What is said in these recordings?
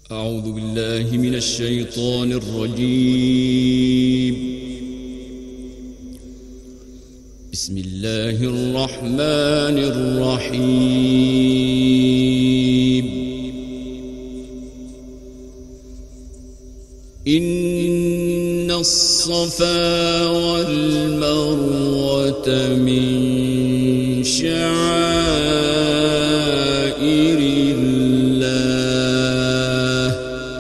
أعوذ بالله من الشيطان الرجيم. بسم الله الرحمن الرحيم. إن الصفا والمروة من شعائر الله،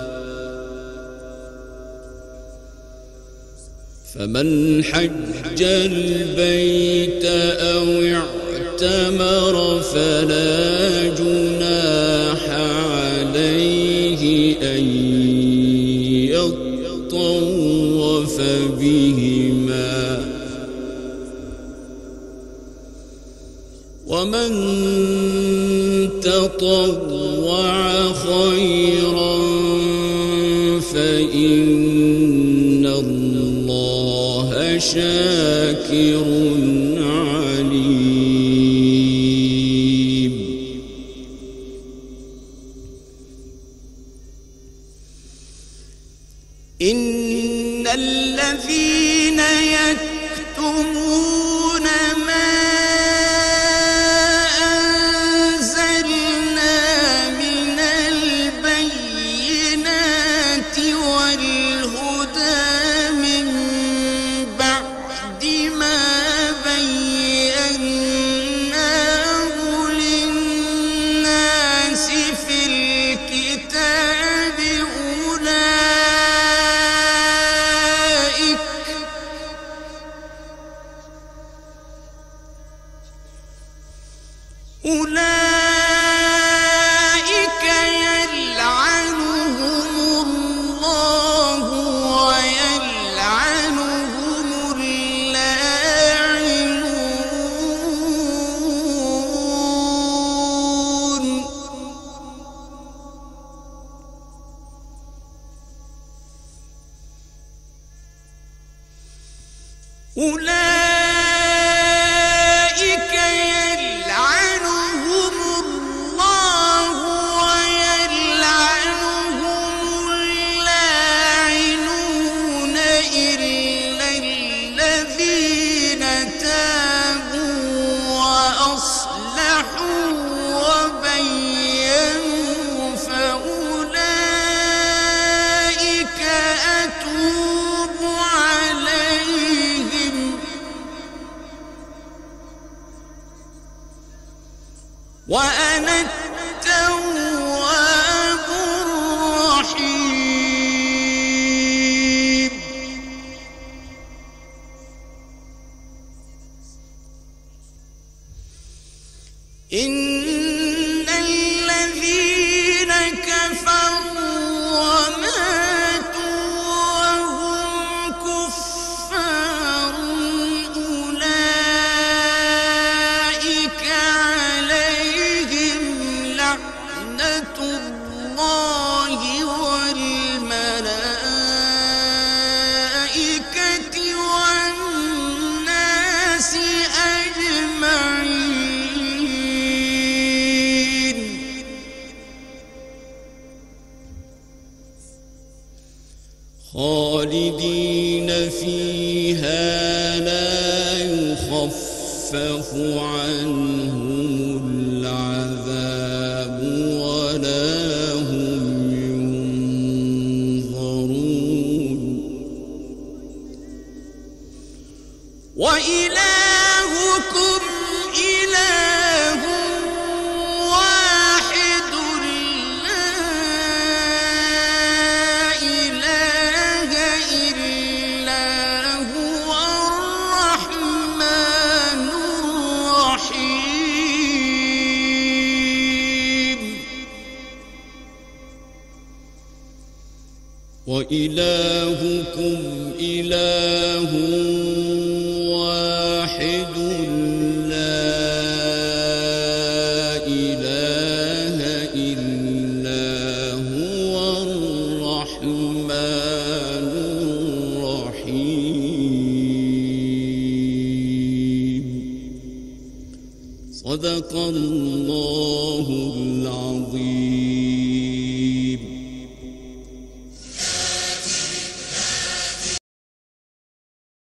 فمن حج البيت أو اعتمر فلا جناح عليه أن يطوف بهما، ومن تطوع خيرا فإن الله شاكر عليم. إن الذين يكتمون ما أنزلنا من البينات والهدى من بعد ما بيناه للناس في الكتاب أولئك يلعنهم الله ويلعنهم اللاعنون. أولئك يلعنهم الله ويلعنهم اللاعنون إلا الذين تابوا وأصلحوا وبينوا فأولئك أتوب عليهم، وأنا التواب الرحيم. إن الذين كفروا وماتوا وهم كفار أولئك عليهم لعنة الله والملائكة والناس أجمعين، خالدين فيها لا يخفف عنهم العذاب ولا هم ينظرون. وإلهكم إله واحد لا إله إلا هو الرحمن الرحيم. وإلهكم إله واحد لا إله إلا هو الرحمن الرحيم. صدق الله